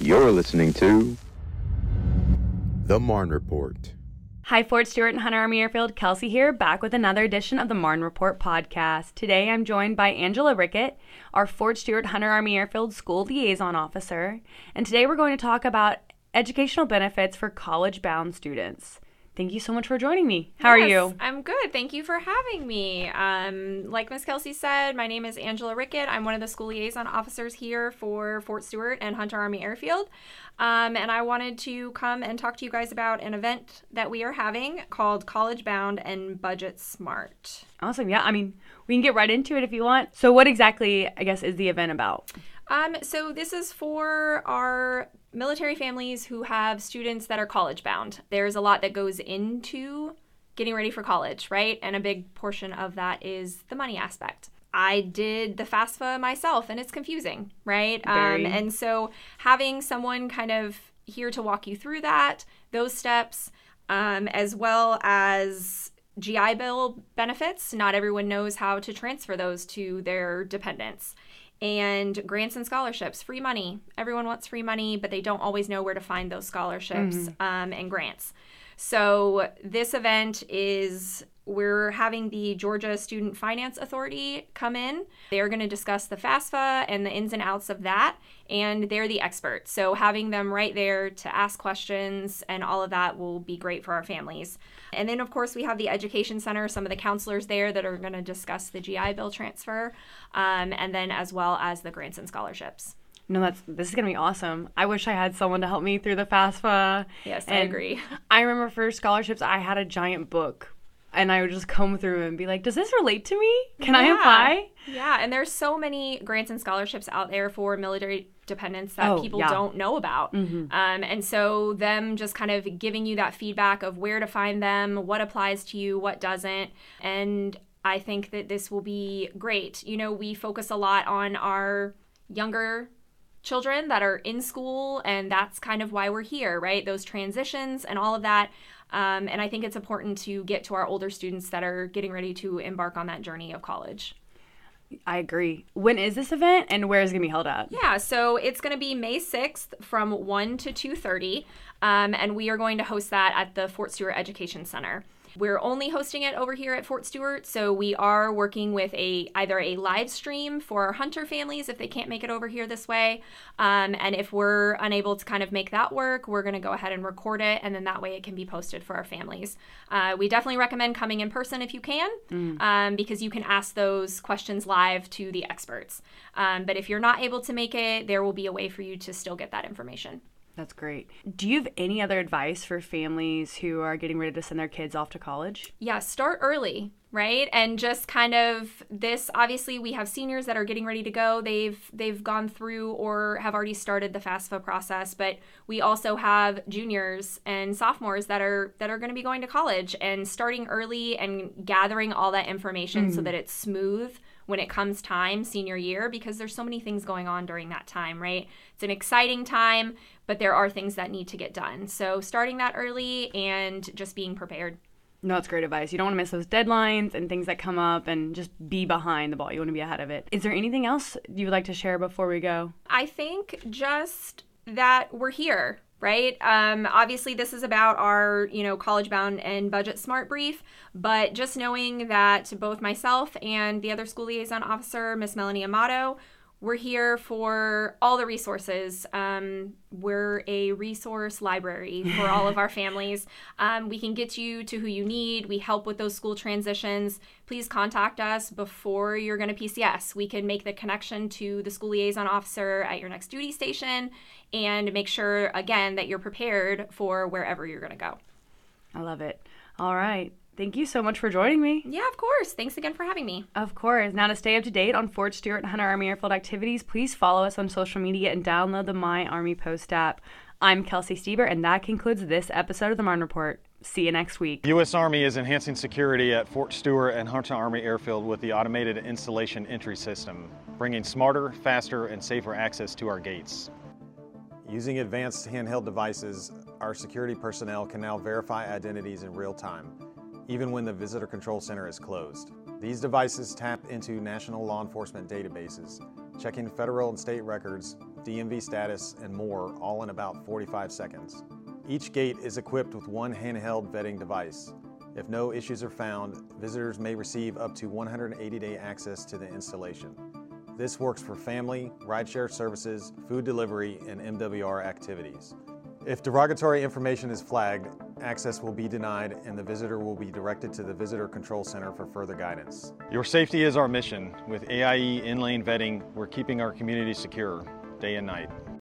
You're listening to The Marne Report. Hi, Fort Stewart and Hunter Army Airfield. Kelsey here, back with another edition of the Marne Report podcast. Today, I'm joined by Angela Rickett, our Fort Stewart Hunter Army Airfield School Liaison Officer. And today, we're going to talk about educational benefits for college-bound students. Thank you so much for joining me. How are you? I'm good. Thank you for having me. Like Miss Kelsey said, my name is Angela Rickett. I'm one of the school liaison officers here for Fort Stewart and Hunter Army Airfield. And I wanted to come and talk to you guys about an event that we are having called College Bound and Budget Smart. Awesome. Yeah, we can get right into it if you want. So what exactly, I guess, is the event about? So this is for our military families who have students that are college bound. There's a lot that goes into getting ready for college, right? And a big portion of that is the money aspect. I did the FAFSA myself, and it's confusing, right? And so having someone kind of here to walk you through that, those steps, as well as GI Bill benefits. Not everyone knows how to transfer those to their dependents. And grants and scholarships, free money. Everyone wants free money, but they don't always know where to find those scholarships and grants. So this event is, we're having the Georgia Student Finance Authority come in. They're going to discuss the FAFSA and the ins and outs of that, and they're the experts. So having them right there to ask questions and all of that will be great for our families. And then, of course, we have the Education Center, some of the counselors there that are going to discuss the GI Bill transfer, and then as well as the grants and scholarships. No, this is going to be awesome. I wish I had someone to help me through the FAFSA. Yes, I agree. I remember for scholarships, I had a giant book, and I would just comb through and be like, does this relate to me? Can I apply? Yeah, and there's so many grants and scholarships out there for military dependents that people don't know about. And so them just kind of giving you that feedback of where to find them, what applies to you, what doesn't. And I think that this will be great. You know, we focus a lot on our younger children that are in school, and that's kind of why we're here, right? Those transitions and all of that. And I think it's important to get to our older students that are getting ready to embark on that journey of college. I agree. When is this event, and where is it going to be held at? Yeah, so it's going to be May 6th from 1 to 2:30, and we are going to host that at the Fort Stewart Education Center. We're only hosting it over here at Fort Stewart, so we are working with either a live stream for our Hunter families if they can't make it over here this way, and if we're unable to kind of make that work, we're going to go ahead and record it, and then that way it can be posted for our families. We definitely recommend coming in person if you can, because you can ask those questions live to the experts. But if you're not able to make it, there will be a way for you to still get that information. That's great. Do you have any other advice for families who are getting ready to send their kids off to college? Yeah, start early, right? And just kind of this, obviously we have seniors that are getting ready to go. They've gone through or have already started the FAFSA process, but we also have juniors and sophomores that are going to be going to college, and starting early and gathering all that information so that it's smooth when it comes time, senior year, because there's so many things going on during that time, right? It's an exciting time, but there are things that need to get done. So starting that early and just being prepared. No, that's great advice. You don't want to miss those deadlines and things that come up, and just be behind the ball. You want to be ahead of it. Is there anything else you would like to share before we go? I think just that we're here, right? Obviously, this is about our, College Bound and Budget Smart brief, but just knowing that both myself and the other school liaison officer, Miss Melanie Amato, we're here for all the resources. We're a resource library for all of our families. We can get you to who you need. We help with those school transitions. Please contact us before you're going to PCS. We can make the connection to the school liaison officer at your next duty station and make sure, again, that you're prepared for wherever you're going to go. I love it. All right. Thank you so much for joining me. Yeah, of course. Thanks again for having me. Of course. Now, to stay up to date on Fort Stewart and Hunter Army Airfield activities, please follow us on social media and download the My Army Post app. I'm Kelsey Stieber, and that concludes this episode of the Marne Report. See you next week. The U.S. Army is enhancing security at Fort Stewart and Hunter Army Airfield with the automated installation entry system, bringing smarter, faster, and safer access to our gates. Using advanced handheld devices, our security personnel can now verify identities in real time, even when the Visitor Control Center is closed. These devices tap into national law enforcement databases, checking federal and state records DMV status, and more, all in about 45 seconds. Each gate is equipped with one handheld vetting device. If no issues are found, visitors may receive up to 180-day access to the installation. This works for family, rideshare services, food delivery, and MWR activities. If derogatory information is flagged, access will be denied and the visitor will be directed to the Visitor Control Center for further guidance. Your safety is our mission. With AIE in-lane vetting, we're keeping our community secure day and night.